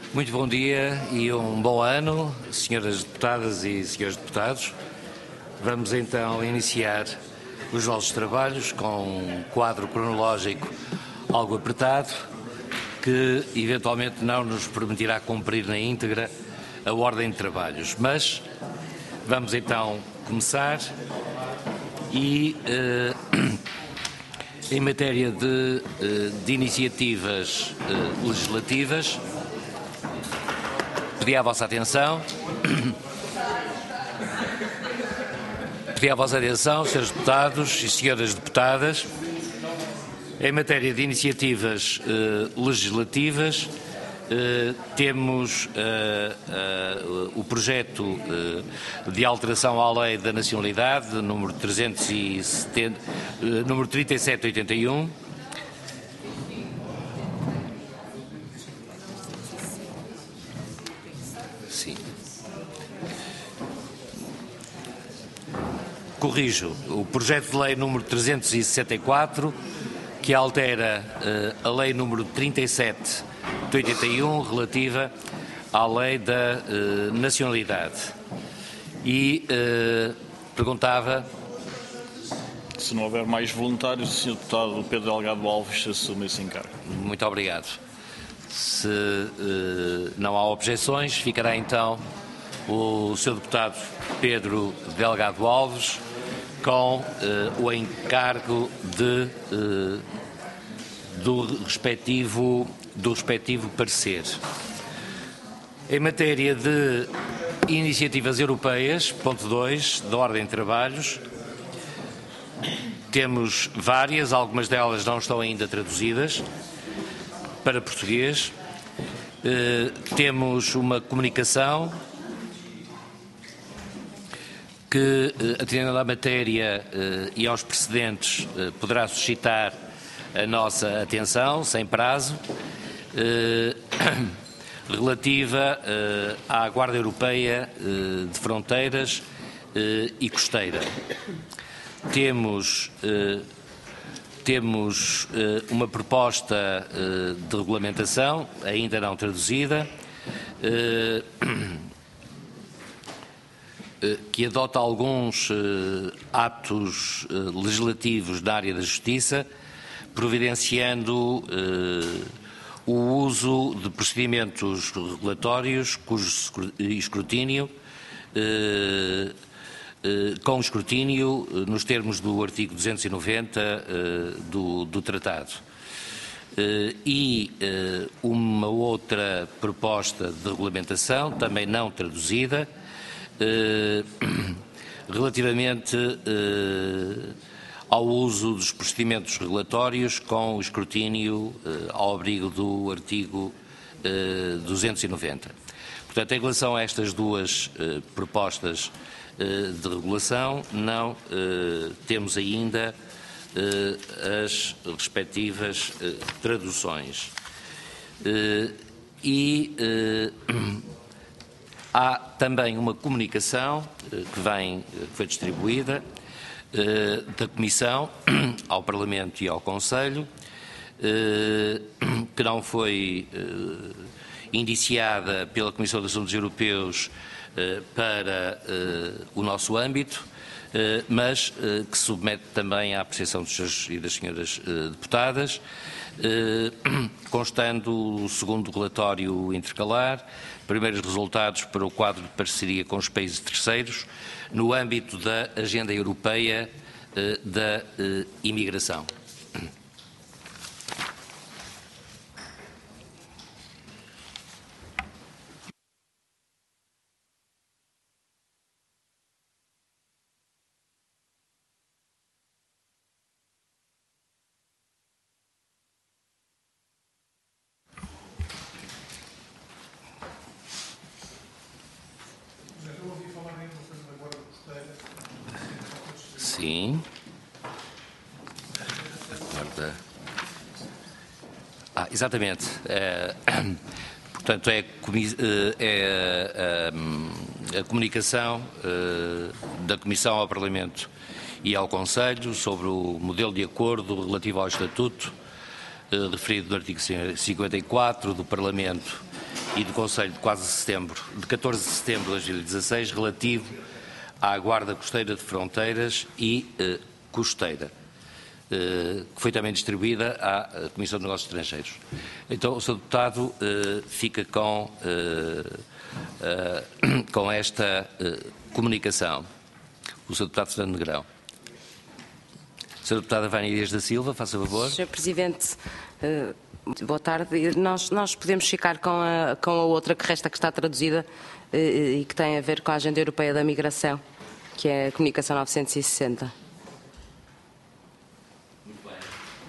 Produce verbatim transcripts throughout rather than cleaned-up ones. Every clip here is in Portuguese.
Muito bom dia e um bom ano, senhoras deputadas e senhores deputados. Vamos então iniciar os nossos trabalhos com um quadro cronológico algo apertado, que eventualmente não nos permitirá cumprir na íntegra a ordem de trabalhos. Mas vamos então começar e, eh, em matéria de, eh, de iniciativas eh, legislativas, pedi à vossa atenção, pedi à vossa atenção, senhores deputados e senhoras deputadas, em matéria de iniciativas eh, legislativas, eh, temos eh, eh, o projeto eh, de alteração à Lei da Nacionalidade, número, trezentos e setenta, eh, número trinta e sete oitenta e um, Sim. Corrijo, o projeto de lei número trezentos e sessenta e quatro, que altera uh, a lei número trinta e sete de oitenta e um, relativa à lei da uh, nacionalidade. E uh, perguntava... Se não houver mais voluntários, o senhor deputado Pedro Delgado Alves assume esse encargo. Muito obrigado. Se uh, não há objeções, ficará então o senhor deputado Pedro Delgado Alves com uh, o encargo de, uh, do, respectivo, do respectivo parecer. Em matéria de iniciativas europeias, ponto dois, da ordem de trabalhos, temos várias, algumas delas não estão ainda traduzidas para português. Uh, temos uma comunicação que, atendendo à matéria uh, e aos precedentes, uh, poderá suscitar a nossa atenção, sem prazo, uh, relativa uh, à Guarda Europeia uh, de Fronteiras uh, e Costeira. Temos, uh, temos uh, uma proposta uh, de regulamentação, ainda não traduzida, uh, que adota alguns uh, atos uh, legislativos da área da justiça, providenciando uh, o uso de procedimentos regulatórios cujo escrutínio, uh, uh, com escrutínio uh, nos termos do artigo duzentos e noventa uh, do, do Tratado. Uh, e uh, uma outra proposta de regulamentação, também não traduzida, Uh, relativamente uh, ao uso dos procedimentos regulatórios com o escrutínio uh, ao abrigo do artigo uh, duzentos e noventa. Portanto, em relação a estas duas uh, propostas uh, de regulação, não uh, temos ainda uh, as respectivas uh, traduções. Uh, e uh, há também uma comunicação que, vem, que foi distribuída da Comissão ao Parlamento e ao Conselho, que não foi indiciada pela Comissão de Assuntos Europeus para o nosso âmbito, mas que submete também à apreciação dos senhores e das senhoras deputadas, constando o segundo relatório intercalar, primeiros resultados para o quadro de parceria com os países terceiros no âmbito da Agenda Europeia eh, da eh, Imigração. Sim. Acorda. Ah, exatamente. É, portanto, é, é a, a comunicação é, da Comissão ao Parlamento e ao Conselho sobre o modelo de acordo relativo ao Estatuto, é, referido no artigo cinquenta e quatro do Parlamento e do Conselho de quase setembro, de catorze de setembro de dois mil e dezasseis, relativo à Guarda Costeira de Fronteiras e eh, Costeira, eh, que foi também distribuída à Comissão de Negócios Estrangeiros. Então, o senhor Deputado eh, fica com, eh, eh, com esta eh, comunicação. O senhor Deputado Fernando Negrão. senhora Deputada Vânia Dias da Silva, faça favor. senhor Presidente, uh, boa tarde. Nós, nós podemos ficar com a, com a outra que resta, que está traduzida uh, e que tem a ver com a Agenda Europeia da Migração, que é a Comunicação novecentos e sessenta. Muito bem.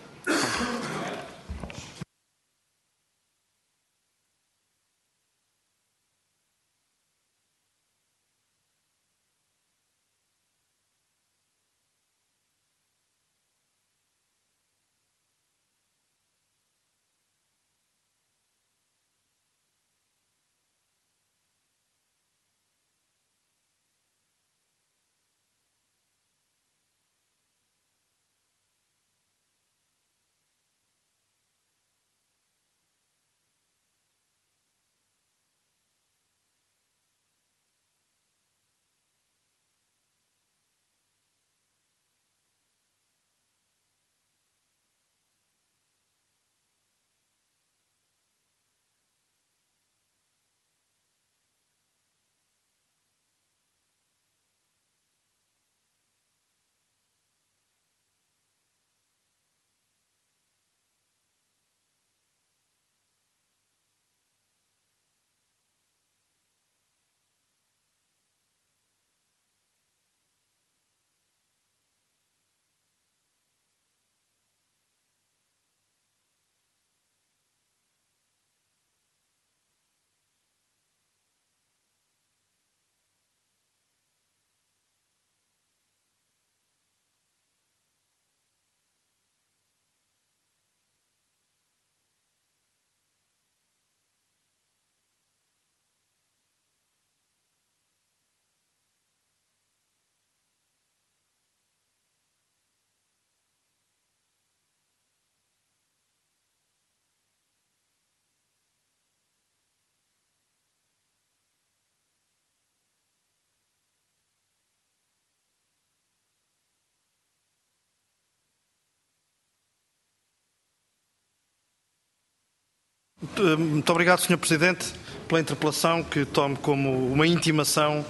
Muito obrigado, senhor Presidente, pela interpelação, que tomo como uma intimação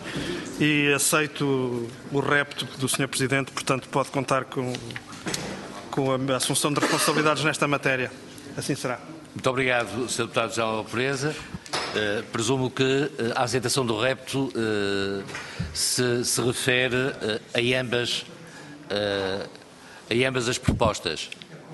e aceito o repto do senhor Presidente, portanto pode contar com, com a assunção de responsabilidades nesta matéria. Assim será. Muito obrigado, senhor Deputado João Alpreza. Uh, presumo que uh, a aceitação do repto uh, se, se refere uh, a, ambas, uh, a ambas as propostas.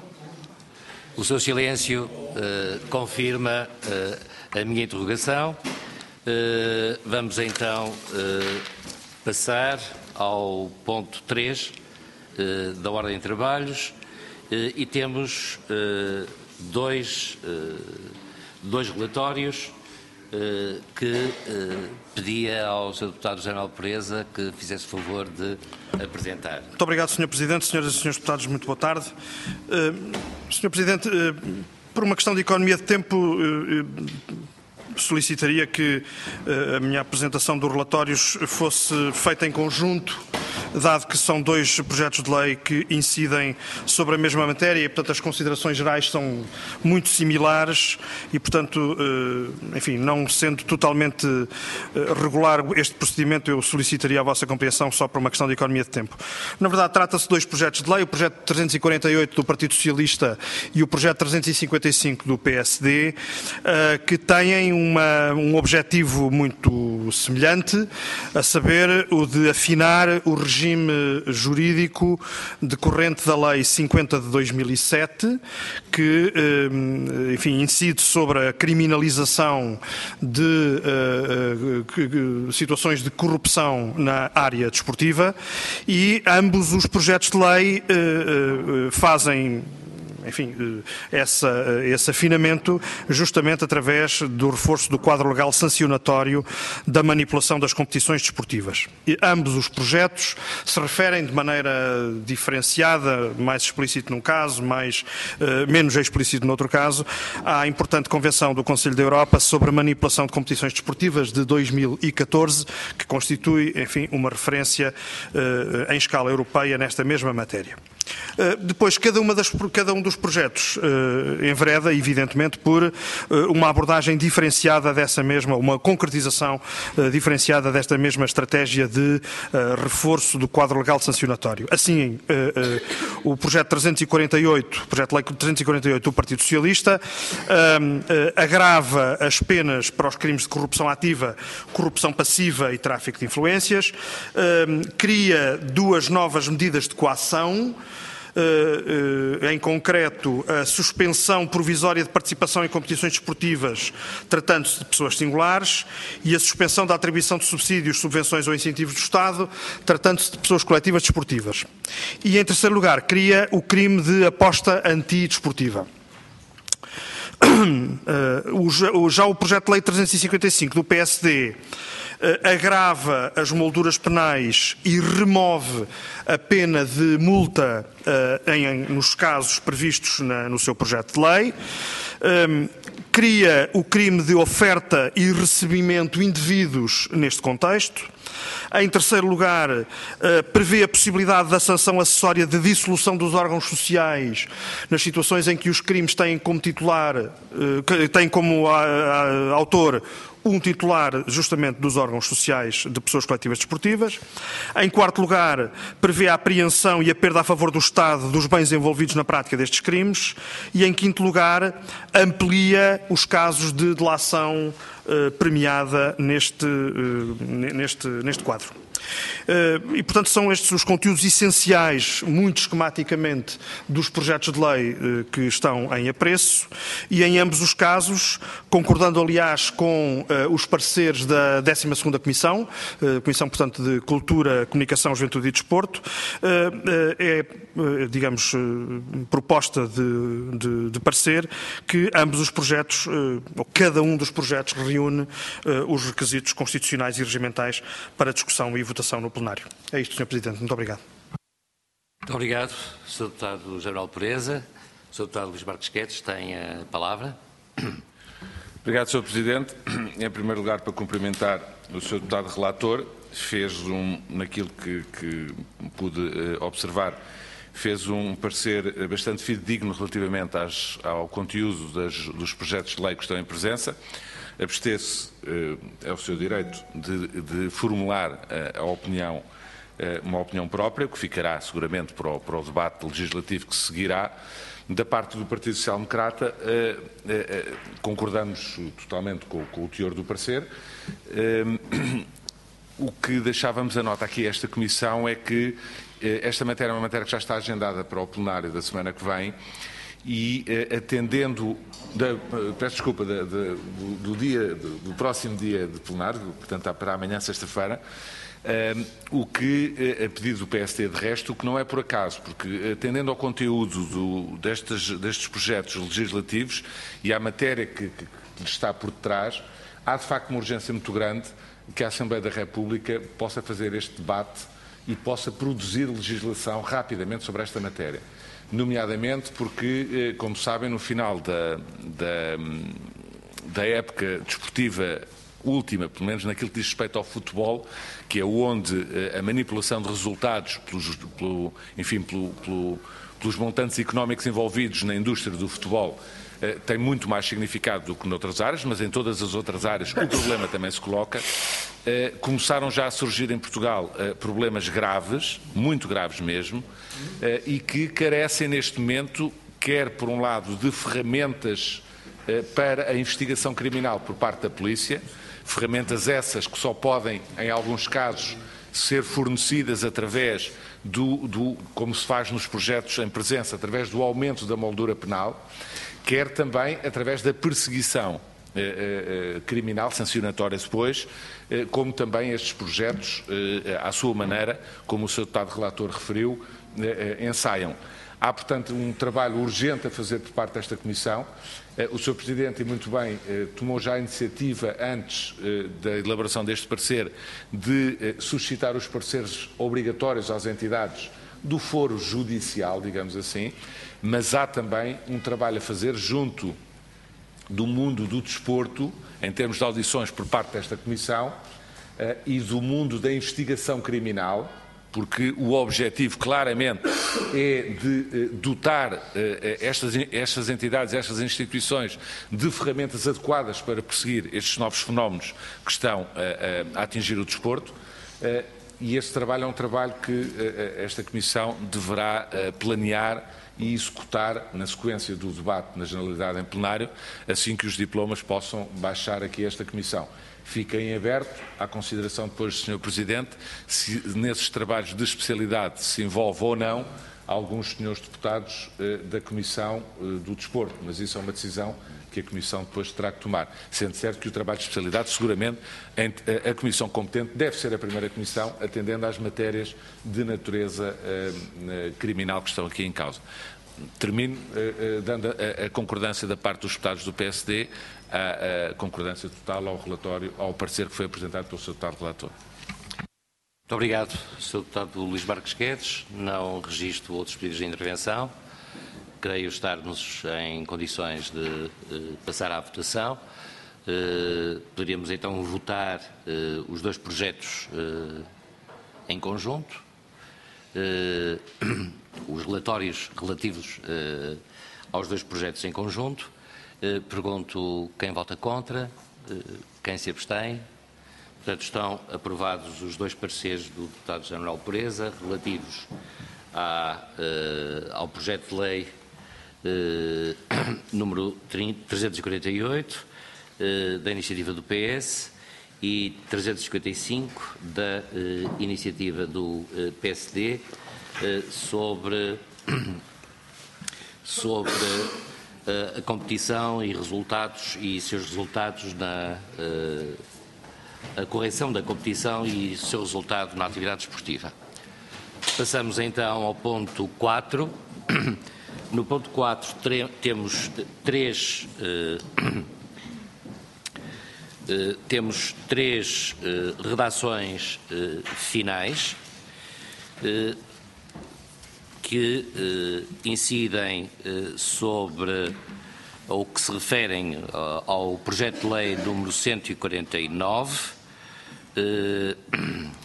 O seu silêncio uh, confirma uh, a minha interrogação. Uh, vamos então uh, passar ao ponto três uh, da ordem de trabalhos uh, e temos uh, dois, uh, dois relatórios uh, que uh, pedia ao senhor Deputado José Manuel Pereza que fizesse o favor de apresentar. Muito obrigado, senhor Presidente. Senhoras e senhores deputados, muito boa tarde. Uh, senhor Presidente, uh, por uma questão de economia de tempo, uh, uh, solicitaria que uh, a minha apresentação dos relatórios fosse feita em conjunto, dado que são dois projetos de lei que incidem sobre a mesma matéria e, portanto, as considerações gerais são muito similares e, portanto, uh, enfim, não sendo totalmente uh, regular este procedimento, eu solicitaria a vossa compreensão só por uma questão de economia de tempo. Na verdade, trata-se de dois projetos de lei, o projeto trezentos e quarenta e oito do Partido Socialista e o projeto trezentos e cinquenta e cinco do P S D, uh, que têm uma, um objetivo muito semelhante, a saber, o de afinar o regime jurídico decorrente da Lei cinquenta de dois mil e sete, que, enfim, incide sobre a criminalização de uh, situações de corrupção na área desportiva, e ambos os projetos de lei uh, uh, fazem, enfim, essa, esse afinamento justamente através do reforço do quadro legal sancionatório da manipulação das competições desportivas. E ambos os projetos se referem de maneira diferenciada, mais explícito num caso, mais, uh, menos explícito no outro caso, à importante Convenção do Conselho da Europa sobre a manipulação de competições desportivas de dois mil e catorze, que constitui, enfim, uma referência uh, em escala europeia nesta mesma matéria. Uh, depois, cada, uma das, cada um dos projetos uh, envereda, evidentemente, por uh, uma abordagem diferenciada dessa mesma, uma concretização uh, diferenciada desta mesma estratégia de uh, reforço do quadro legal sancionatório. Assim, uh, uh, o projeto trezentos e quarenta e oito, o projeto de lei trezentos e quarenta e oito do Partido Socialista, uh, uh, agrava as penas para os crimes de corrupção ativa, corrupção passiva e tráfico de influências, uh, cria duas novas medidas de coação. Uh, uh, em concreto, a suspensão provisória de participação em competições desportivas, tratando-se de pessoas singulares, e a suspensão da atribuição de subsídios, subvenções ou incentivos do Estado, tratando-se de pessoas coletivas desportivas. E, em terceiro lugar, cria o crime de aposta antidesportiva. Uh, o, já o projeto de lei trezentos e cinquenta e cinco do P S D uh, agrava as molduras penais e remove a pena de multa uh, em, nos casos previstos na, no seu projeto de lei. Um, cria o crime de oferta e recebimento indevidos neste contexto. Em terceiro lugar, uh, prevê a possibilidade da sanção acessória de dissolução dos órgãos sociais nas situações em que os crimes têm como titular, uh, têm como a, a, autor um titular justamente dos órgãos sociais de pessoas coletivas desportivas. Em quarto lugar, prevê a apreensão e a perda a favor do Estado dos bens envolvidos na prática destes crimes. E em quinto lugar, amplia os casos de delação uh, premiada neste, uh, neste, neste quadro. Uh, e, portanto, são estes os conteúdos essenciais, muito esquematicamente, dos projetos de lei uh, que estão em apreço, e em ambos os casos, concordando, aliás, com uh, os pareceres da décima segunda Comissão, uh, Comissão, portanto, de Cultura, Comunicação, Juventude e Desporto, uh, uh, é, uh, digamos, uh, proposta de, de, de parecer que ambos os projetos, uh, ou cada um dos projetos, reúne uh, os requisitos constitucionais e regimentais para discussão e votação no plenário. É isto, senhor Presidente. Muito obrigado. Muito obrigado, senhor Deputado General Pureza. O senhor Deputado Luís Marques Guedes tem a palavra. Obrigado, senhor Presidente. Em primeiro lugar, para cumprimentar o senhor Deputado Relator, fez um, naquilo que, que pude uh, observar, fez um parecer bastante fidedigno relativamente às, ao conteúdo das, dos projetos de lei que estão em presença. Abster-se, é o seu direito, de, de formular a, a opinião, uma opinião própria, que ficará seguramente para o, para o debate legislativo que se seguirá. Da parte do Partido Social Democrata, concordamos totalmente com, com o teor do parecer. O que deixávamos a nota aqui a esta Comissão é que esta matéria é uma matéria que já está agendada para o plenário da semana que vem, e atendendo, da, peço desculpa, da, da, do, do, dia, do, do próximo dia de plenário, portanto para amanhã, sexta-feira, um, o que, a pedido do P S D de resto, o que não é por acaso, porque atendendo ao conteúdo do, destes, destes projetos legislativos e à matéria que, que, que está por detrás, há de facto uma urgência muito grande que a Assembleia da República possa fazer este debate e possa produzir legislação rapidamente sobre esta matéria. Nomeadamente porque, como sabem, no final da, da, da época desportiva última, pelo menos naquilo que diz respeito ao futebol, que é onde a manipulação de resultados, pelos, pelo, enfim, pelo, pelo, pelos montantes económicos envolvidos na indústria do futebol, tem muito mais significado do que noutras áreas, mas em todas as outras áreas o problema também se coloca. Começaram já a surgir em Portugal problemas graves, muito graves mesmo, e que carecem neste momento, quer por um lado de ferramentas para a investigação criminal por parte da polícia, ferramentas essas que só podem, em alguns casos, ser fornecidas através do, do, como se faz nos projetos em presença, através do aumento da moldura penal, quer também através da perseguição eh, eh, criminal, sancionatória depois, eh, como também estes projetos, eh, à sua maneira, como o seu deputado relator referiu, eh, ensaiam. Há, portanto, um trabalho urgente a fazer por parte desta Comissão. O senhor Presidente, e muito bem, tomou já a iniciativa, antes da elaboração deste parecer, de suscitar os pareceres obrigatórios às entidades do foro judicial, digamos assim, mas há também um trabalho a fazer junto do mundo do desporto, em termos de audições por parte desta Comissão, e do mundo da investigação criminal, porque o objetivo claramente é de dotar estas, estas entidades, estas instituições de ferramentas adequadas para perseguir estes novos fenómenos que estão a, a atingir o desporto, e este trabalho é um trabalho que esta Comissão deverá planear e executar na sequência do debate na Generalidade em plenário, assim que os diplomas possam baixar aqui a esta Comissão. Fica em aberto à consideração depois do senhor Presidente se nesses trabalhos de especialidade se envolve ou não alguns senhores deputados eh, da Comissão eh, do Desporto, mas isso é uma decisão que a Comissão depois terá que tomar, sendo certo que o trabalho de especialidade, seguramente, a Comissão competente deve ser a primeira Comissão, atendendo às matérias de natureza eh, criminal que estão aqui em causa. Termino eh, dando a, a concordância da parte dos deputados do P S D, a, a concordância total ao relatório, ao parecer que foi apresentado pelo senhor deputado relator. Muito obrigado, senhor Deputado Luís Marques Guedes. Não registro outros pedidos de intervenção. Creio estarmos em condições de uh, passar à votação. Uh, poderíamos então votar uh, os dois projetos uh, em conjunto. Uh, os relatórios relativos uh, aos dois projetos em conjunto. Uh, pergunto quem vota contra, uh, quem se abstém. Portanto, estão aprovados os dois pareceres do deputado General Pureza relativos à, uh, ao projeto de lei uh, número trezentos e quarenta e oito uh, da iniciativa do P S e trezentos e cinquenta e cinco da uh, iniciativa do uh, P S D uh, sobre, sobre uh, a competição e resultados e seus resultados na uh, a correção da competição e seu resultado na atividade esportiva. Passamos então ao ponto quatro. No ponto quatro temos três, uh, uh, temos três uh, redações uh, finais uh, que uh, incidem uh, sobre ou que se referem uh, ao projeto de lei número cento e quarenta e nove. Uh,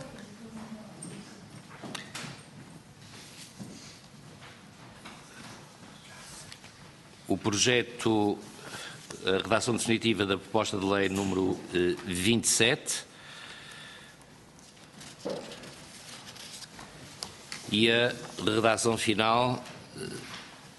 o projeto, a redação definitiva da proposta de lei número uh, vinte e sete e a redação final uh,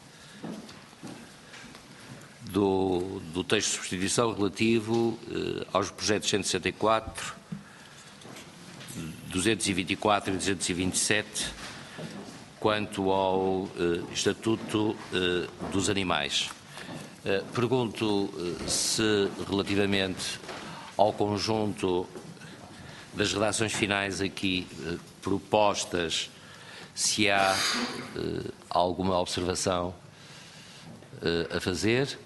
Do, do texto de substituição relativo eh, aos projetos cento e sessenta e quatro, duzentos e vinte e quatro e duzentos e vinte e sete, quanto ao eh, Estatuto eh, dos Animais. Eh, pergunto eh, se, relativamente ao conjunto das redações finais aqui eh, propostas, se há eh, alguma observação eh, a fazer.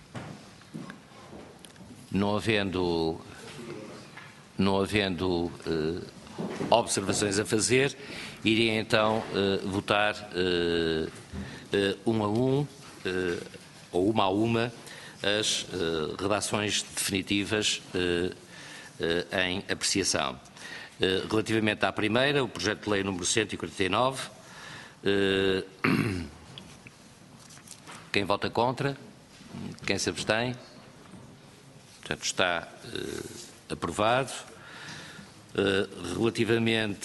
Não havendo, não havendo uh, observações a fazer, iria então uh, votar uh, uh, um a um, uh, ou uma a uma, as uh, redações definitivas uh, uh, em apreciação. Uh, relativamente à primeira, o projeto de lei número cento e quarenta e nove, uh, quem vota contra? Quem se abstém? Portanto, está uh, aprovado. Uh, relativamente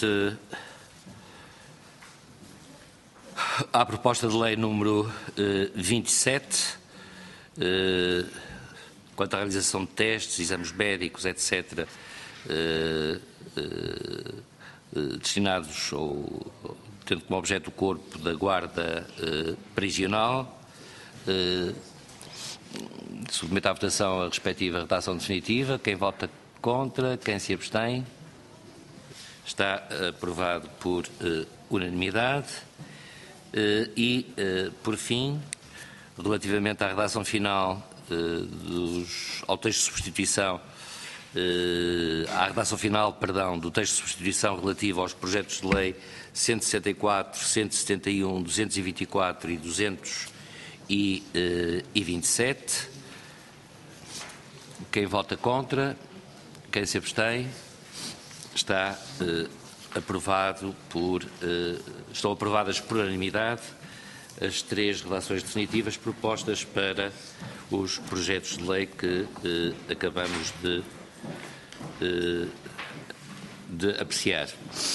à proposta de lei número uh, vinte e sete, uh, quanto à realização de testes, exames médicos, etcétera, uh, uh, uh, destinados ou tendo como objeto o corpo da Guarda uh, Prisional, uh, submeto à votação a respectiva redação definitiva. Quem vota contra, quem se abstém, está aprovado por uh, unanimidade. E, por fim, relativamente à redação final dos, ao texto de substituição, à redação final, perdão, do texto de substituição relativo aos projetos de lei cento e sessenta e quatro, cento e setenta e um, duzentos e vinte e quatro e duzentos e vinte e sete. Quem vota contra? Quem se abstém? Está eh, aprovado por, eh, estão aprovadas por unanimidade as três redações definitivas propostas para os projetos de lei que eh, acabamos de, eh, de apreciar.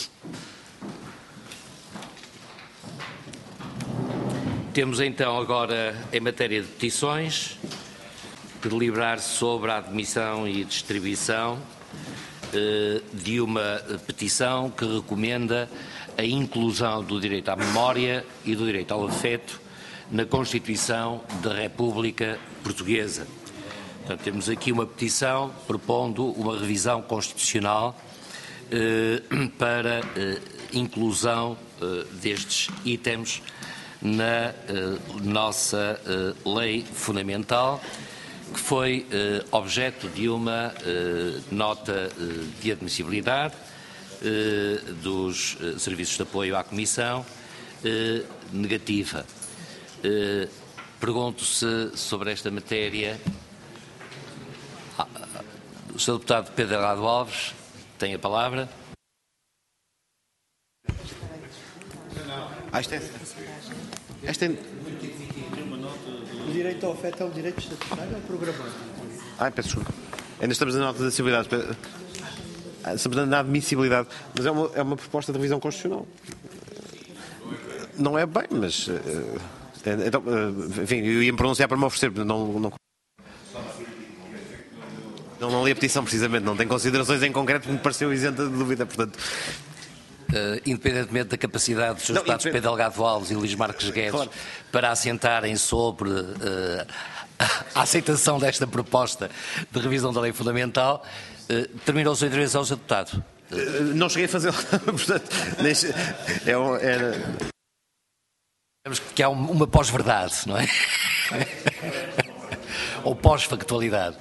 Temos então agora, em matéria de petições, deliberar sobre a admissão e distribuição eh, de uma petição que recomenda a inclusão do direito à memória e do direito ao afeto na Constituição da República Portuguesa. Portanto, temos aqui uma petição propondo uma revisão constitucional eh, para eh, inclusão eh, destes itens na eh, nossa eh, lei fundamental, que foi eh, objeto de uma eh, nota eh, de admissibilidade eh, dos eh, serviços de apoio à Comissão eh, negativa. Eh, pergunto se sobre esta matéria ah, o senhor Deputado Pedro Delgado Alves tem a palavra. Ah, esta é... Esta é... O direito ao afeto é um direito estatutário ou programado? Ai, peço desculpa. Ainda estamos na nota de admissibilidade. Estamos na admissibilidade. Mas é uma, é uma proposta de revisão constitucional. Não é bem, mas... Então, enfim, eu ia me pronunciar para me oferecer. Não, não, não, não li a petição, precisamente. Não tem considerações em concreto que me pareceu isenta de dúvida, portanto... Uh, independentemente da capacidade dos seus não, deputados Pedro Delgado Alves e Luís Marques Guedes claro. para assentarem sobre uh, a aceitação desta proposta de revisão da lei fundamental, uh, terminou a sua intervenção, senhor Deputado. Uh, não cheguei a fazê-lo, portanto, deixa, é um, era... que há uma pós-verdade, não é? Ou pós-factualidade.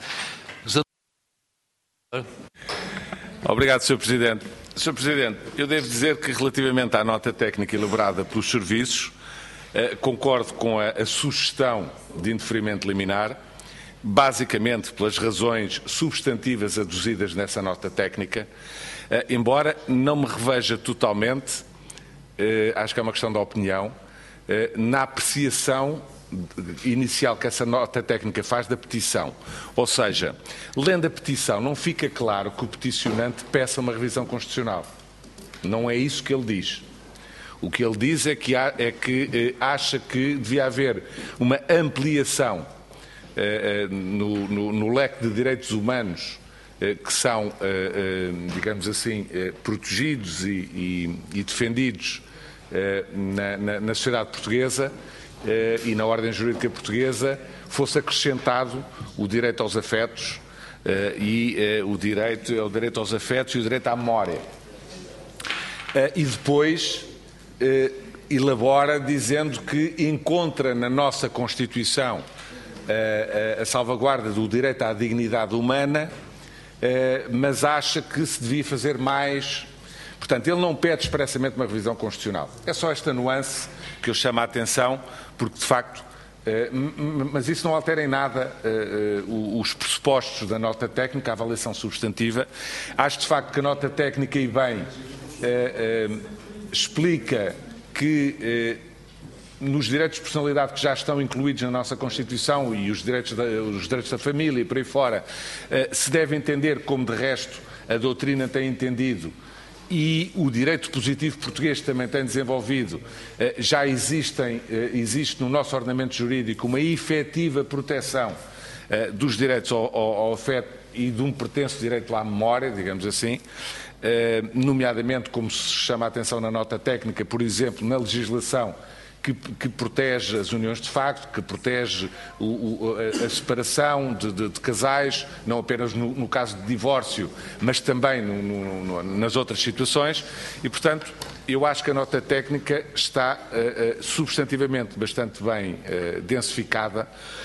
Obrigado, senhor Presidente. senhor Presidente, eu devo dizer que relativamente à nota técnica elaborada pelos serviços, eh, concordo com a, a sugestão de indeferimento liminar, basicamente pelas razões substantivas aduzidas nessa nota técnica, eh, embora não me reveja totalmente, eh, acho que é uma questão da opinião, eh, na apreciação inicial que essa nota técnica faz da petição. Ou seja, lendo a petição, não fica claro que o peticionante peça uma revisão constitucional. Não é isso que ele diz. O que ele diz é que, há, é que eh, acha que devia haver uma ampliação eh, no, no, no leque de direitos humanos eh, que são, eh, eh, digamos assim, eh, protegidos e, e, e defendidos eh, na, na, na sociedade portuguesa, Uh, e na ordem jurídica portuguesa fosse acrescentado o direito aos afetos uh, e uh, o direito, o direito aos afetos e o direito à memória. Uh, e depois uh, elabora dizendo que encontra na nossa Constituição uh, a salvaguarda do direito à dignidade humana, uh, mas acha que se devia fazer mais. Portanto, ele não pede expressamente uma revisão constitucional. É só esta nuance que eu chamo a atenção, porque, de facto, eh, mas isso não altera em nada eh, os pressupostos da nota técnica, a avaliação substantiva. Acho, de facto, que a nota técnica, e bem, eh, eh, explica que eh, nos direitos de personalidade que já estão incluídos na nossa Constituição e os direitos da, os direitos da família e por aí fora, eh, se deve entender como, de resto, a doutrina tem entendido, e o direito positivo português também tem desenvolvido, já existem, existe no nosso ordenamento jurídico uma efetiva proteção dos direitos ao, ao, ao afeto e de um pretenso direito à memória, digamos assim, nomeadamente, como se chama a atenção na nota técnica, por exemplo, na legislação que, que protege as uniões de facto, que protege o, o, a, a separação de, de, de casais, não apenas no, no caso de divórcio, mas também no, no, no, nas outras situações, e, portanto, eu acho que a nota técnica está uh, uh, substantivamente bastante bem uh, densificada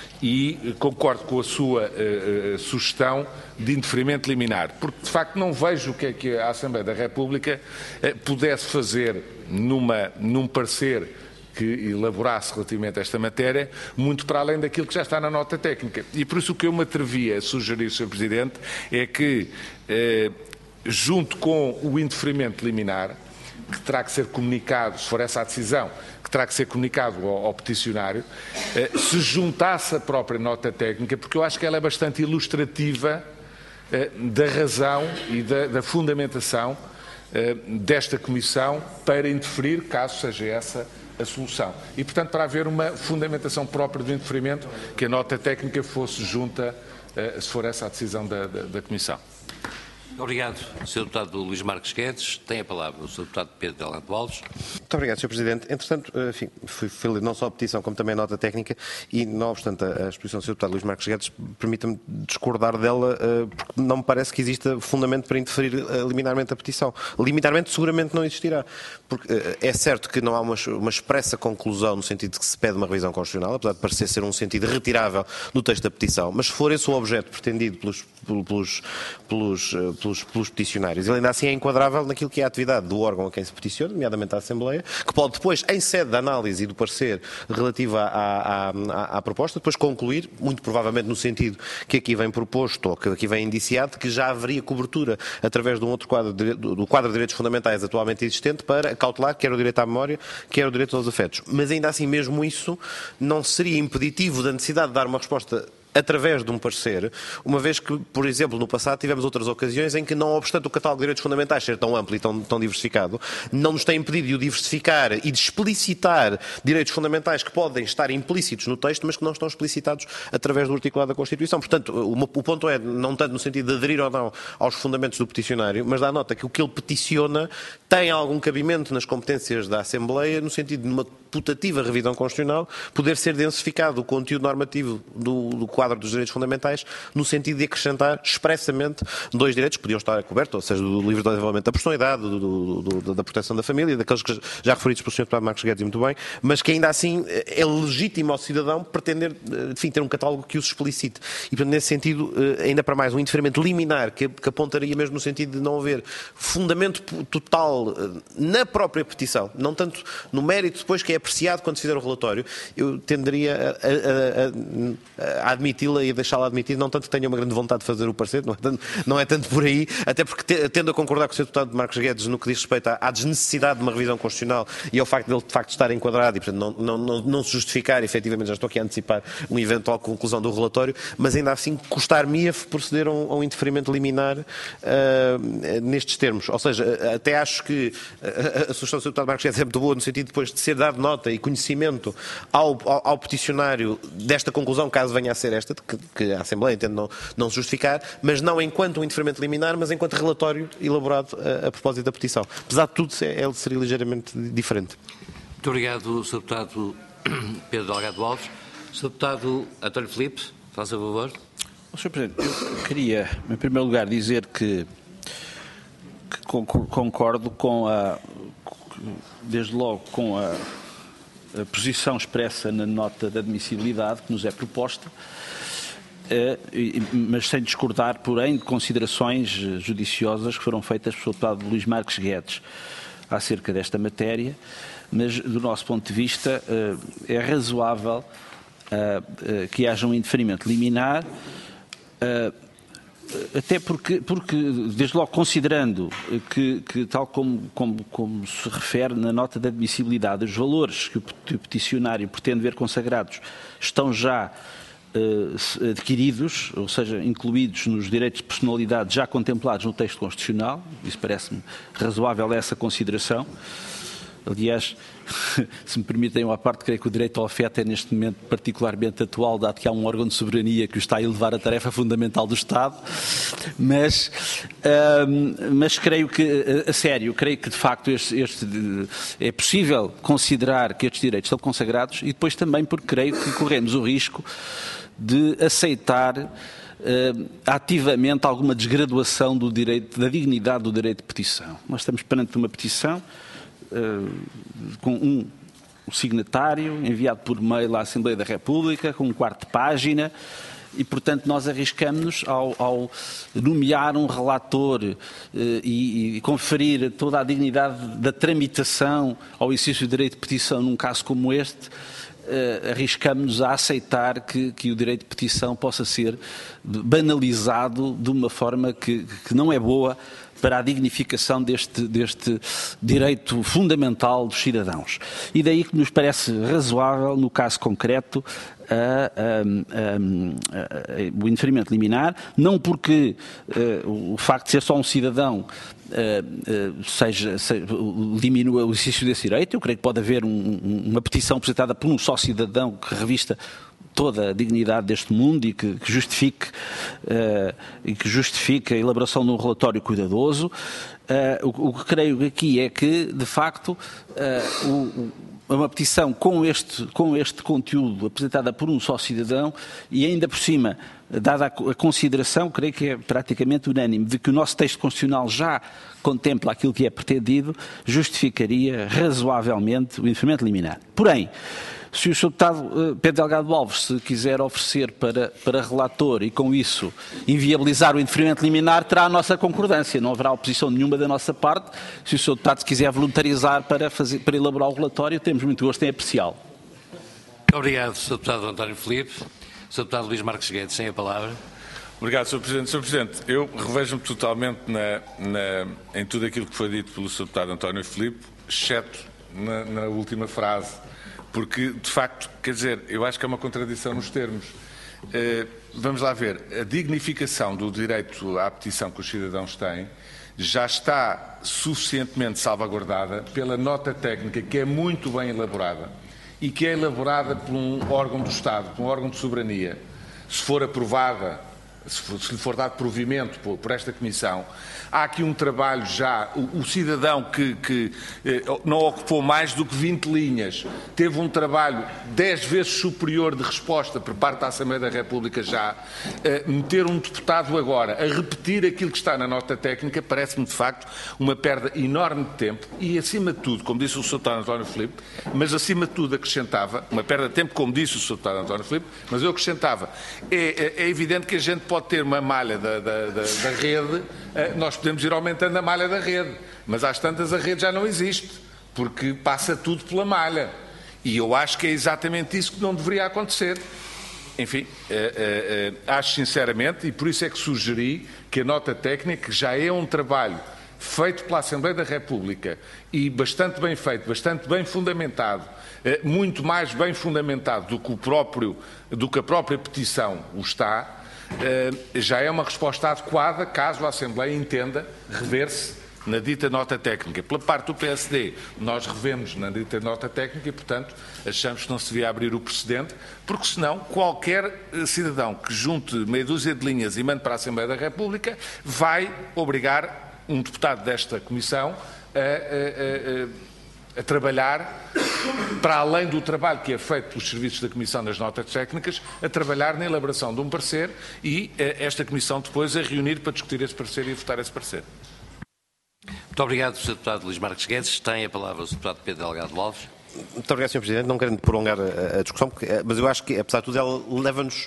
e concordo com a sua uh, uh, sugestão de indeferimento liminar, porque de facto não vejo o que é que a Assembleia da República uh, pudesse fazer numa, num parecer que elaborasse relativamente a esta matéria, muito para além daquilo que já está na nota técnica. E por isso o que eu me atrevi a sugerir, senhor Presidente, é que, uh, junto com o indeferimento liminar, que terá que ser comunicado, se for essa a decisão, que terá que ser comunicado ao, ao peticionário, eh, se juntasse a própria nota técnica, porque eu acho que ela é bastante ilustrativa eh, da razão e da, da fundamentação eh, desta Comissão para interferir, caso seja essa a solução. E, portanto, para haver uma fundamentação própria do interferimento, que a nota técnica fosse junta, eh, se for essa a decisão da, da, da Comissão. Obrigado, senhor Deputado Luís Marques Guedes. Tem a palavra o senhor Deputado Pedro Delgado Alves. Muito obrigado, senhor Presidente. Entretanto, enfim, fui, fui ler não só a petição como também a nota técnica e, não obstante a, a exposição do senhor Deputado Luís Marques Guedes, permita-me discordar dela, porque não me parece que exista fundamento para interferir liminarmente a petição. Liminarmente seguramente não existirá, porque é certo que não há uma, uma expressa conclusão no sentido de que se pede uma revisão constitucional, apesar de parecer ser um sentido retirável do texto da petição, mas se for esse o objeto pretendido pelos, pelos, pelos Pelos, pelos peticionários. Ele ainda assim é enquadrável naquilo que é a atividade do órgão a quem se peticiona, nomeadamente a Assembleia, que pode depois, em sede da análise e do parecer relativa à, à, à, à proposta, depois concluir, muito provavelmente no sentido que aqui vem proposto ou que aqui vem indiciado, que já haveria cobertura através de um outro quadro de, do quadro de direitos fundamentais atualmente existente para cautelar quer o direito à memória, quer o direito aos afetos. Mas ainda assim mesmo isso não seria impeditivo da necessidade de dar uma resposta através de um parecer, uma vez que, por exemplo, no passado tivemos outras ocasiões em que, não obstante o catálogo de direitos fundamentais ser tão amplo e tão, tão diversificado, não nos tem impedido de o diversificar e de explicitar direitos fundamentais que podem estar implícitos no texto, mas que não estão explicitados através do articulado da Constituição. Portanto, o, o ponto é, não tanto no sentido de aderir ou não aos fundamentos do peticionário, mas dá nota que o que ele peticiona tem algum cabimento nas competências da Assembleia, no sentido de uma putativa revisão constitucional, poder ser densificado o conteúdo normativo do, do quadro dos direitos fundamentais, no sentido de acrescentar expressamente dois direitos que podiam estar cobertos, ou seja, do livre desenvolvimento da personalidade, do, do, do, da proteção da família, daqueles que já referidos pelo senhor Deputado Marques Guedes, muito bem, mas que ainda assim é legítimo ao cidadão pretender, enfim, ter um catálogo que os explicite. E, portanto, nesse sentido, ainda para mais, um interferimento liminar que, que apontaria mesmo no sentido de não haver fundamento total na própria petição, não tanto no mérito depois que é apreciado quando se fizer o relatório, eu tenderia a, a, a, a admiti-la e a deixá-la admitir, não tanto que tenha uma grande vontade de fazer o parecer, não é tanto, não é tanto por aí, até porque tendo a concordar com o senhor Deputado Marques Guedes no que diz respeito à, à desnecessidade de uma revisão constitucional e ao facto dele de facto estar enquadrado e, portanto, não, não, não, não se justificar, efetivamente já estou aqui a antecipar uma eventual conclusão do relatório, mas ainda assim custar-me-ia proceder a um, a um interferimento liminar uh, nestes termos. Ou seja, até acho que a, a sugestão do senhor Deputado Marques Guedes é muito boa no sentido de depois de ser dado nota e conhecimento ao, ao, ao peticionário desta conclusão, caso venha a ser esta, que, que a Assembleia entende não, não se justificar, mas não enquanto um interferimento liminar, mas enquanto relatório elaborado a, a propósito da petição. Apesar de tudo, ele seria ligeiramente diferente. Muito obrigado, senhor Deputado Pedro Delgado Alves. senhor Deputado António Filipe, faça favor. senhor Presidente, eu queria, em primeiro lugar, dizer que, que concordo com a, desde logo, com a a posição expressa na nota de admissibilidade que nos é proposta, mas sem discordar, porém, de considerações judiciosas que foram feitas pelo deputado Luís Marques Guedes acerca desta matéria, mas, do nosso ponto de vista, é razoável que haja um indeferimento liminar, até porque, porque, desde logo, considerando que, que tal como, como, como se refere na nota de admissibilidade, os valores que o peticionário pretende ver consagrados estão já eh, adquiridos, ou seja, incluídos nos direitos de personalidade já contemplados no texto constitucional, isso parece-me razoável essa consideração, Aliás, se me permitem uma parte, creio que o direito ao afeto é neste momento particularmente atual, dado que há um órgão de soberania que o está a elevar a tarefa fundamental do Estado, mas, uh, mas creio que, a sério, creio que de facto este, este, é possível considerar que estes direitos são consagrados e depois também porque creio que corremos o risco de aceitar Uh, ativamente alguma desgraduação do direito, da dignidade do direito de petição. Nós estamos perante uma petição uh, com um, um signatário enviado por mail à Assembleia da República, com um quarto de página, e, portanto, nós arriscamos-nos ao, ao nomear um relator uh, e, e conferir toda a dignidade da tramitação ao exercício do direito de petição num caso como este. Uh, arriscamos-nos a aceitar que, que o direito de petição possa ser banalizado de uma forma que, que não é boa para a dignificação deste, deste direito fundamental dos cidadãos. E daí que nos parece razoável, no caso concreto, a, a, a, a, o indeferimento liminar, não porque uh, o facto de ser só um cidadão Uh, uh, seja, seja, diminua o exercício desse direito. Eu creio que pode haver um, um, uma petição apresentada por um só cidadão que revista toda a dignidade deste mundo e que, que, justifique, uh, e que justifique a elaboração de um relatório cuidadoso. Uh, o, o que creio aqui é que, de facto, uh, o, uma petição com este, com este conteúdo apresentada por um só cidadão e ainda por cima, dada a consideração, creio que é praticamente unânime, de que o nosso texto constitucional já contempla aquilo que é pretendido, justificaria razoavelmente o indeferimento liminar. Porém, se o senhor Deputado Pedro Delgado Alves se quiser oferecer para, para relator e com isso inviabilizar o indeferimento liminar, terá a nossa concordância, não haverá oposição nenhuma da nossa parte. Se o senhor Deputado se quiser voluntarizar para, fazer, para elaborar o relatório, temos muito gosto em apreciá-lo. Muito obrigado, senhor Deputado António Filipe. senhor Deputado Luís Marques Guedes, sem a palavra. Obrigado, senhor Presidente. senhor Presidente, eu revejo-me totalmente na, na, em tudo aquilo que foi dito pelo senhor Deputado António Filipe, exceto na, na última frase. Porque, de facto, quer dizer, eu acho que é uma contradição nos termos. Uh, vamos lá ver, a dignificação do direito à petição que os cidadãos têm já está suficientemente salvaguardada pela nota técnica, que é muito bem elaborada e que é elaborada por um órgão do Estado, por um órgão de soberania. Se for aprovada, se, for, se lhe for dado provimento por, por esta Comissão, há aqui um trabalho já, o, o cidadão que, que eh, não ocupou mais do que vinte linhas, teve um trabalho dez vezes superior de resposta por parte da Assembleia da República já, eh, meter um deputado agora a repetir aquilo que está na nota técnica parece-me de facto uma perda enorme de tempo e acima de tudo, como disse o senhor Deputado António Filipe, mas acima de tudo acrescentava, uma perda de tempo como disse o senhor Deputado António Filipe, mas eu acrescentava, é, é, é evidente que a gente pode ter uma malha da, da, da, da rede, eh, nós podemos ir aumentando a malha da rede, mas às tantas a rede já não existe, porque passa tudo pela malha. E eu acho que é exatamente isso que não deveria acontecer. Enfim, eh, eh, acho sinceramente, e por isso é que sugeri que a nota técnica, que já é um trabalho feito pela Assembleia da República e bastante bem feito, bastante bem fundamentado, eh, muito mais bem fundamentado do que, o próprio, do que a própria petição o está, Uh, já é uma resposta adequada caso a Assembleia entenda rever-se na dita nota técnica. Pela parte do P S D, nós revemos na dita nota técnica e, portanto, achamos que não se devia abrir o precedente, porque senão qualquer cidadão que junte meia dúzia de linhas e mande para a Assembleia da República vai obrigar um deputado desta Comissão a, a, a, a a trabalhar, para além do trabalho que é feito pelos serviços da Comissão das Notas Técnicas, a trabalhar na elaboração de um parecer e esta Comissão depois a reunir para discutir esse parecer e votar esse parecer. Muito obrigado, senhor Deputado Luís Marques Guedes. Tem a palavra o senhor Deputado Pedro Delgado Alves. Muito obrigado, senhor Presidente. Não querendo prolongar a, a discussão, porque, mas eu acho que, apesar de tudo, ela leva-nos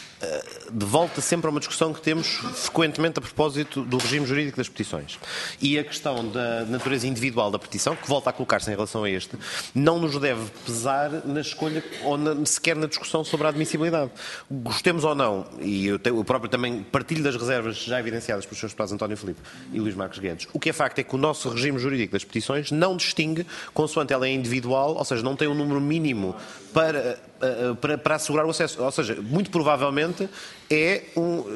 de volta sempre a uma discussão que temos frequentemente a propósito do regime jurídico das petições. E a questão da natureza individual da petição, que volta a colocar-se em relação a este, não nos deve pesar na escolha ou na, sequer na discussão sobre a admissibilidade. Gostemos ou não, e eu, tenho, eu próprio também partilho das reservas já evidenciadas pelos senhores deputados António Filipe e Luís Marques Guedes, o que é facto é que o nosso regime jurídico das petições não distingue consoante ela é individual, ou seja, não tem um número mínimo para, para, para assegurar o acesso. Ou seja, muito provavelmente é um,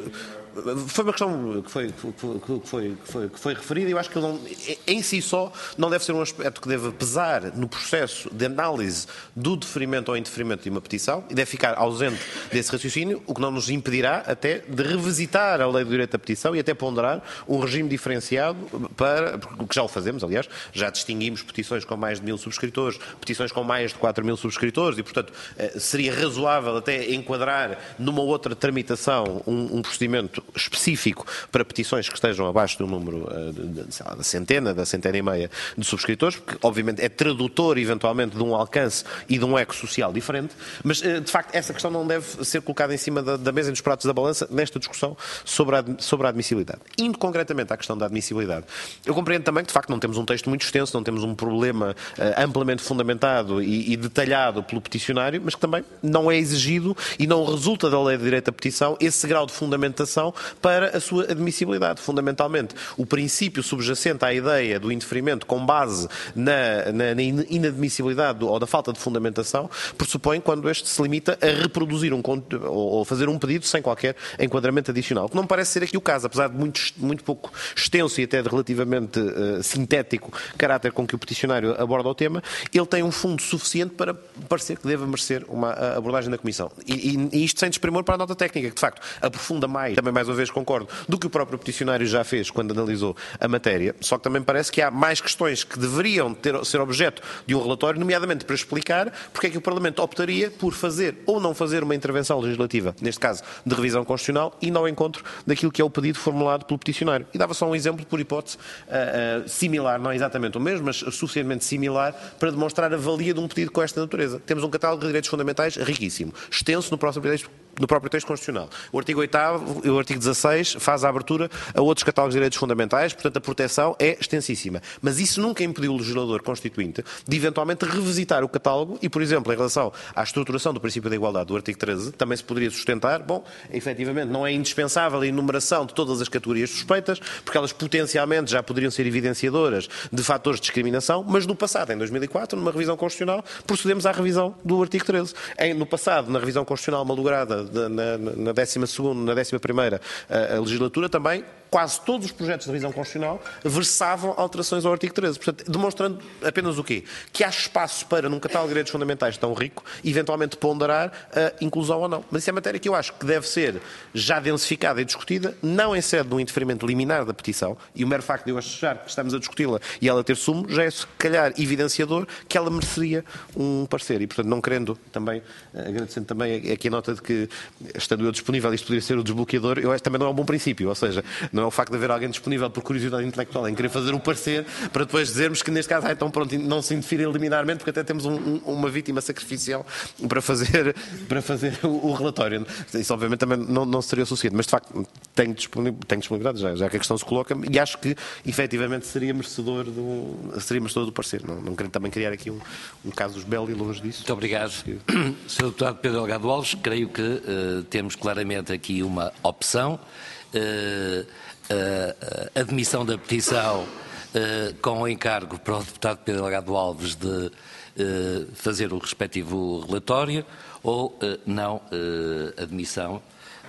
foi uma questão que foi, que foi, que foi, que foi, que foi referida e eu acho que ele não, em si só não deve ser um aspecto que deve pesar no processo de análise do deferimento ou indeferimento de uma petição e deve ficar ausente desse raciocínio, o que não nos impedirá até de revisitar a lei do direito à petição e até ponderar um regime diferenciado para, o que já o fazemos, aliás, já distinguimos petições com mais de mil subscritores, petições com mais de quatro mil subscritores e, portanto, seria razoável até enquadrar numa outra tramitação um, um procedimento específico para petições que estejam abaixo do número de, de, sei lá, da centena, da centena e meia de subscritores, porque obviamente é tradutor eventualmente de um alcance e de um eco social diferente, mas de facto essa questão não deve ser colocada em cima da, da mesa e dos pratos da balança nesta discussão sobre a, sobre a admissibilidade. Indo concretamente à questão da admissibilidade, eu compreendo também que de facto não temos um texto muito extenso, não temos um problema uh, amplamente fundamentado e, e detalhado pelo peticionário, mas que também não é exigido e não resulta da lei de direito à petição esse grau de fundamentação para a sua admissibilidade. Fundamentalmente, o princípio subjacente à ideia do indeferimento com base na, na, na inadmissibilidade ou da falta de fundamentação pressupõe quando este se limita a reproduzir um, ou fazer um pedido sem qualquer enquadramento adicional. O que não parece ser aqui o caso, apesar de muito, muito pouco extenso e até de relativamente uh, sintético caráter com que o peticionário aborda o tema, ele tem um fundo suficiente para parecer que deve merecer uma abordagem da Comissão. E, e, e isto sem desprimor para a nota técnica, que de facto aprofunda mais, também mais uma vez concordo, do que o próprio peticionário já fez quando analisou a matéria, só que também parece que há mais questões que deveriam ter, ser objeto de um relatório, nomeadamente para explicar porque é que o Parlamento optaria por fazer ou não fazer uma intervenção legislativa, neste caso de revisão constitucional, e não ao encontro daquilo que é o pedido formulado pelo peticionário. E dava só um exemplo, por hipótese, uh, uh, similar, não é exatamente o mesmo, mas suficientemente similar para demonstrar a valia de um pedido com esta natureza. Temos um catálogo de direitos fundamentais riquíssimo, extenso no próximo texto, no próprio texto constitucional. O artigo oitavo e o artigo dezasseis faz a abertura a outros catálogos de direitos fundamentais, portanto a proteção é extensíssima. Mas isso nunca impediu o legislador constituinte de eventualmente revisitar o catálogo e, por exemplo, em relação à estruturação do princípio da igualdade do artigo treze, também se poderia sustentar, bom, efetivamente não é indispensável a enumeração de todas as categorias suspeitas, porque elas potencialmente já poderiam ser evidenciadoras de fatores de discriminação, mas no passado, em dois mil e quatro, numa revisão constitucional, procedemos à revisão do artigo treze. Em, no passado, na revisão constitucional malograda na, na décima segunda, na décima primeira uh, legislatura, também quase todos os projetos de revisão constitucional versavam alterações ao artigo treze. Portanto, demonstrando apenas o quê? Que há espaço para, num catálogo de direitos fundamentais tão rico, eventualmente ponderar a inclusão ou não. Mas isso é matéria que eu acho que deve ser já densificada e discutida, não em sede de um interferimento liminar da petição, e o mero facto de eu achar que estamos a discuti-la e ela ter sumo, já é, se calhar, evidenciador que ela mereceria um parecer. E, portanto, não querendo também, agradecendo também aqui a nota de que, estando eu disponível, isto poderia ser o desbloqueador, eu acho que também não é um bom princípio, ou seja, não é o facto de haver alguém disponível por curiosidade intelectual em querer fazer o parecer para depois dizermos que neste caso, ah, então pronto, não se indefere liminarmente porque até temos um, um, uma vítima sacrificial para fazer, para fazer o, o relatório. Isso obviamente também não, não seria o suficiente, mas de facto tenho, disponibilidade, tenho disponibilidade já, já que a questão se coloca e acho que efetivamente seria merecedor do, seria merecedor do parecer. Não, não quero também criar aqui um, um caso belo e longe disso. Muito obrigado. senhor Deputado Pedro Delgado Alves, creio que uh, temos claramente aqui uma opção. Uh, Uh, uh, admissão da petição uh, com o encargo para o deputado Pedro Delgado Alves de uh, fazer o respectivo relatório ou uh, não uh, admissão,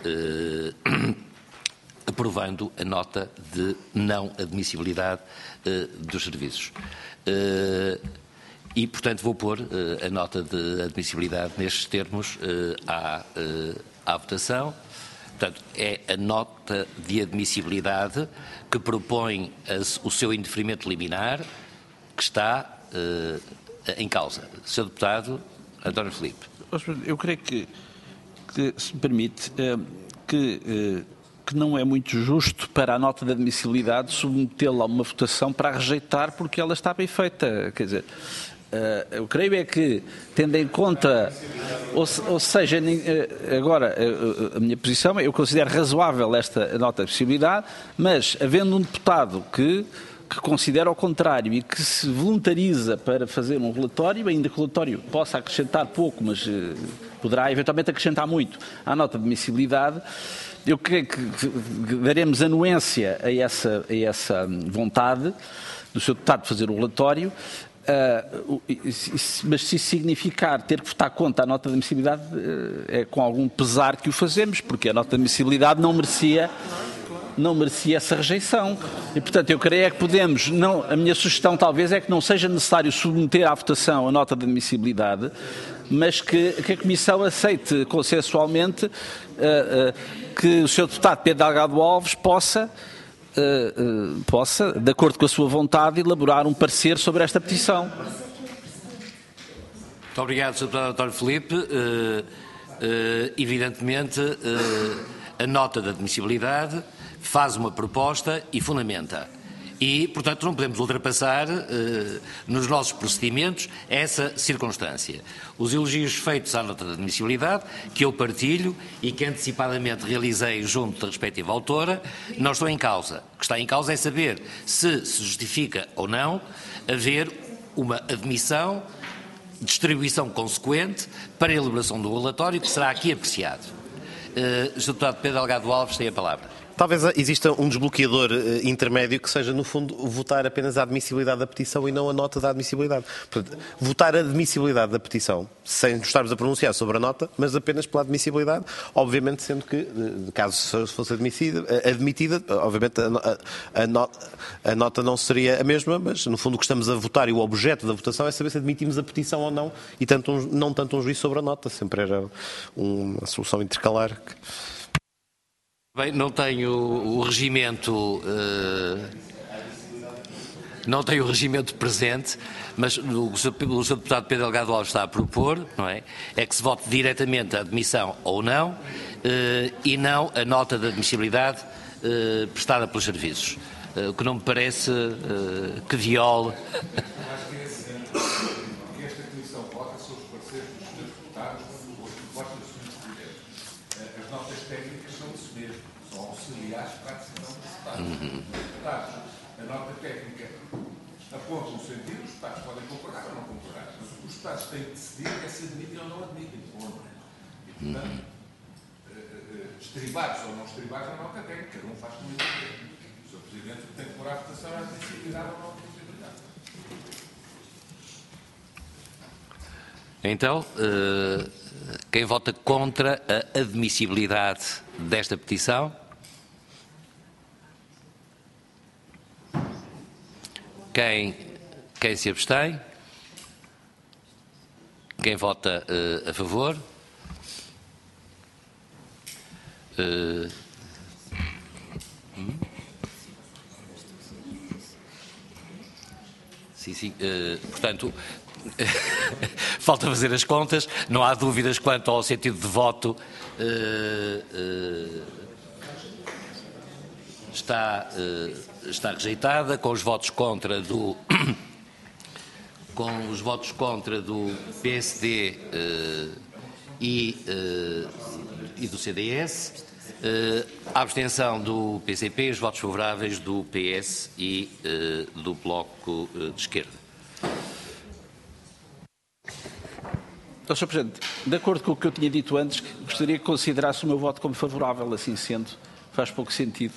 uh, aprovando a nota de não admissibilidade uh, dos serviços. Uh, e, portanto, vou pôr uh, a nota de admissibilidade nestes termos uh, à, uh, à votação. Portanto, é a nota de admissibilidade que propõe a, o seu indeferimento liminar que está uh, em causa. senhor Deputado António Filipe. Eu creio que, que se me permite, uh, que, uh, que não é muito justo para a nota de admissibilidade submetê-la a uma votação para a rejeitar porque ela está bem feita. Quer dizer, Uh, eu creio é que, tendo em conta, ou, ou seja, uh, agora uh, a minha posição, eu considero razoável esta nota de possibilidade, mas havendo um deputado que, que considera ao contrário e que se voluntariza para fazer um relatório, ainda que o relatório possa acrescentar pouco, mas uh, poderá eventualmente acrescentar muito à nota de admissibilidade, eu creio que, que daremos anuência a essa, a essa vontade do senhor deputado de fazer o relatório. uh, uh, mas se isso significar ter que votar contra a nota de admissibilidade, uh, é com algum pesar que o fazemos, porque a nota de admissibilidade não merecia, não merecia essa rejeição. E, portanto, eu creio é que podemos, não, a minha sugestão talvez é que não seja necessário submeter à votação a nota de admissibilidade, mas que, que a Comissão aceite consensualmente uh, uh, que o senhor deputado Pedro Delgado Alves possa, uh, uh, possa, de acordo com a sua vontade, elaborar um parecer sobre esta petição. Muito obrigado, senhor Deputado António Filipe. Uh, uh, evidentemente, uh, a nota de admissibilidade faz uma proposta e fundamenta. E, portanto, não podemos ultrapassar eh, nos nossos procedimentos essa circunstância. Os elogios feitos à nota de admissibilidade, que eu partilho e que antecipadamente realizei junto da respectiva autora, não estão em causa. O que está em causa é saber se se justifica ou não haver uma admissão, distribuição consequente para a elaboração do relatório que será aqui apreciado. Uh, senhor Deputado Pedro Delgado Alves tem a palavra. Talvez exista um desbloqueador uh, intermédio que seja, no fundo, votar apenas a admissibilidade da petição e não a nota da admissibilidade. Portanto, votar a admissibilidade da petição, sem estarmos a pronunciar sobre a nota, mas apenas pela admissibilidade, obviamente sendo que, caso fosse admitida, admitida obviamente a, a, a, not, a nota não seria a mesma, mas no fundo o que estamos a votar e o objeto da votação é saber se admitimos a petição ou não, e tanto um, não tanto um juízo sobre a nota, sempre era uma solução intercalar. Bem, não tenho o regimento, uh, não tenho o regimento presente, mas o senhor Deputado Pedro Delgado Alves está a propor, não é? É que se vote diretamente a admissão ou não, uh, e não a nota de admissibilidade uh, prestada pelos serviços, uh, o que não me parece uh, que viole. Uhum. A nota técnica aponta um sentido, os deputados podem concordar ou não concordar. Os deputados têm que decidir é se admitem ou não admitem. E, portanto, uhum. estribados ou não estribados na nota técnica, cada um faz como ele quer. O senhor Presidente tem que pôr à votação a admissibilidade ou não admissibilidade. Então, uh, quem vota contra a admissibilidade desta petição? Quem, quem se abstém? Quem vota uh, a favor? Uh, hum? Sim, sim. Uh, portanto, falta fazer as contas. Não há dúvidas quanto ao sentido de voto. Uh, uh, está, uh, está rejeitada, com os votos contra do com os votos contra do P S D uh, e, uh, e do C D S, uh, a abstenção do P C P e os votos favoráveis do P S e uh, do Bloco uh, de Esquerda. Então, senhor Presidente, de acordo com o que eu tinha dito antes, gostaria que considerasse o meu voto como favorável, assim sendo, faz pouco sentido.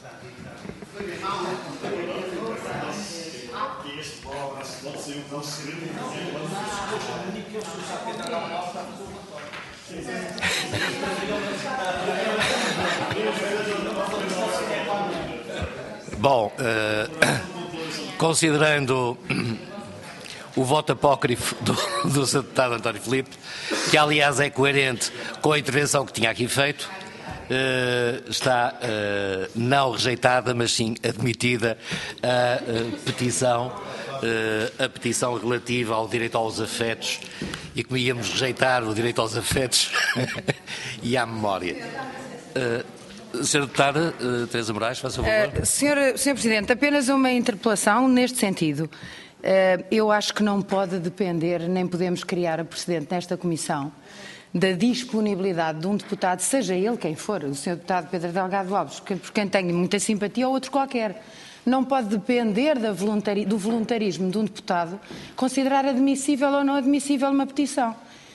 Bom, uh, considerando o voto apócrifo do, do senhor Deputado António Filipe, que aliás é coerente com a intervenção que tinha aqui feito, Uh, está uh, não rejeitada, mas sim admitida a uh, petição, uh, a petição relativa ao direito aos afetos, e como íamos rejeitar o direito aos afetos e à memória. Uh, Senhora Deputada uh, Teresa Moraes, faça favor. Uh, senhor, senhor Presidente, apenas uma interpelação neste sentido. Uh, eu acho que não pode depender, nem podemos criar a precedente nesta Comissão, da disponibilidade de um deputado, seja ele quem for, o senhor Deputado Pedro Delgado Alves, por quem tenho muita simpatia, ou outro qualquer. Não pode depender da voluntari- do voluntarismo de um deputado considerar admissível ou não admissível uma petição.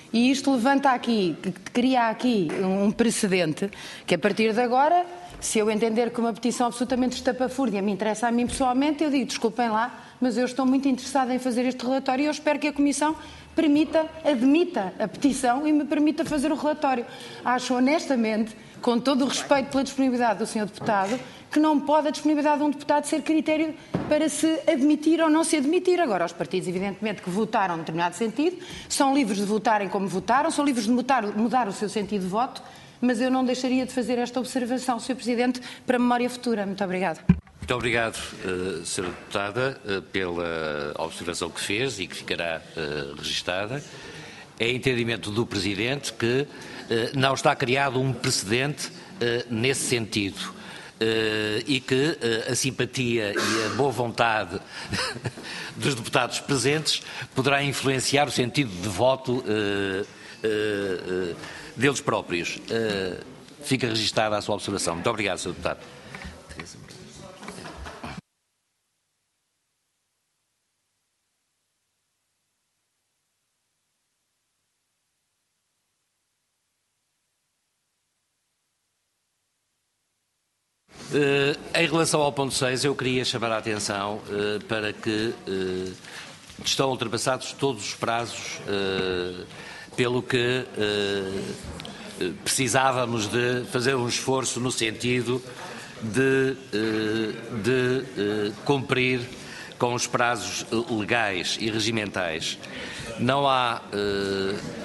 E isto levanta aqui, cria aqui um precedente que a partir de agora, se eu entender que uma petição absolutamente estapafúrdia me interessa a mim pessoalmente, eu digo, desculpem lá, mas eu estou muito interessada em fazer este relatório e eu espero que a Comissão permita, admita a petição e me permita fazer o relatório. Acho honestamente, com todo o respeito pela disponibilidade do senhor Deputado, que não pode a disponibilidade de um deputado ser critério para se admitir ou não se admitir. Agora, os partidos, evidentemente, que votaram em determinado sentido, são livres de votarem como votaram, são livres de mudar, mudar o seu sentido de voto, mas eu não deixaria de fazer esta observação, senhor Presidente, para a memória futura. Muito obrigada. Muito obrigado, uh, senhora Deputada, uh, pela observação que fez e que ficará uh, registada. É entendimento do Presidente que uh, não está criado um precedente uh, nesse sentido. Uh, e que uh, a simpatia e a boa vontade dos deputados presentes poderá influenciar o sentido de voto uh, uh, uh, deles próprios. Uh, fica registada a sua observação. Muito obrigado, senhor Deputado. Uh, em relação ao ponto seis, eu queria chamar a atenção uh, para que uh, estão ultrapassados todos os prazos, uh, pelo que uh, precisávamos de fazer um esforço no sentido de, uh, de uh, cumprir com os prazos legais e regimentais. Não há... Uh,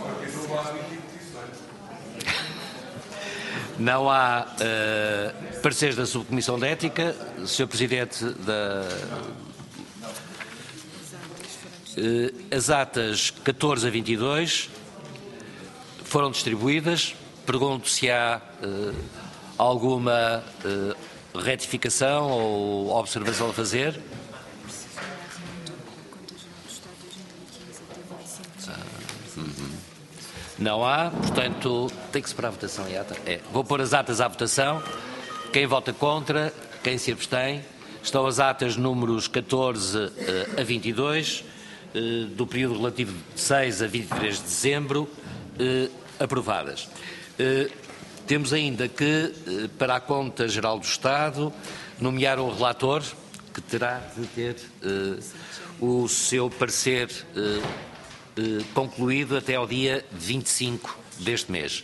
Não há uh, pareceres da Subcomissão de Ética. senhor Presidente, da, uh, as atas catorze a vinte e dois foram distribuídas. Pergunto se há uh, alguma uh, retificação ou observação a fazer. Não há, portanto, tem que separar a votação e a ata. É. Vou pôr as atas à votação. Quem vota contra, quem se abstém. Estão as atas números catorze a vinte e dois, do período relativo de seis a vinte e três de dezembro, aprovadas. Temos ainda que, para a Conta Geral do Estado, nomear um relator que terá de ter o seu parecer concluído até ao dia vinte e cinco deste mês.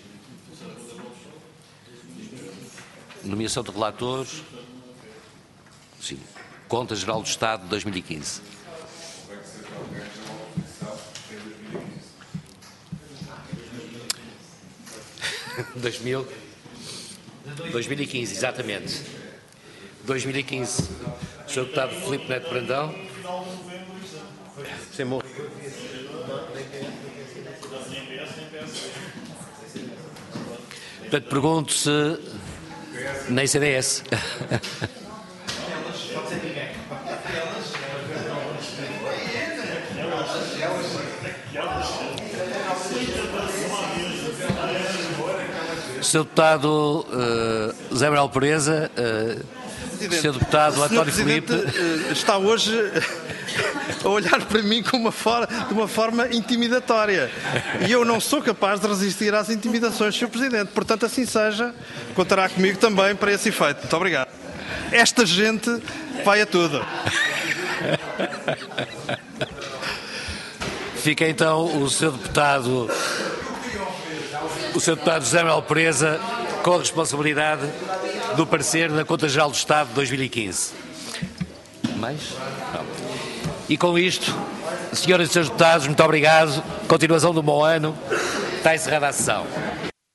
Nomeação de relatores. Sim. Conta Geral do Estado de dois mil e quinze. dois mil, dois mil e quinze, exatamente. dois mil e quinze. O senhor Deputado Filipe Neto Brandão. Sem morro. Portanto, pergunto se nem C D S. senhor Deputado uh, José Manuel Pureza, uh, senhor Deputado António Filipe. Uh, está hoje a olhar para mim com uma for de uma forma intimidatória. E eu não sou capaz de resistir às intimidações, senhor Presidente. Portanto, assim seja, contará comigo também para esse efeito. Muito obrigado. Esta gente vai a tudo. Fica então o senhor Deputado, o senhor Deputado José Manuel Pureza com a responsabilidade do parecer da Conta Geral do Estado de dois mil e quinze. Mais? Não. E com isto, senhoras e senhores deputados, muito obrigado. Continuação de um bom ano. Está encerrada a sessão.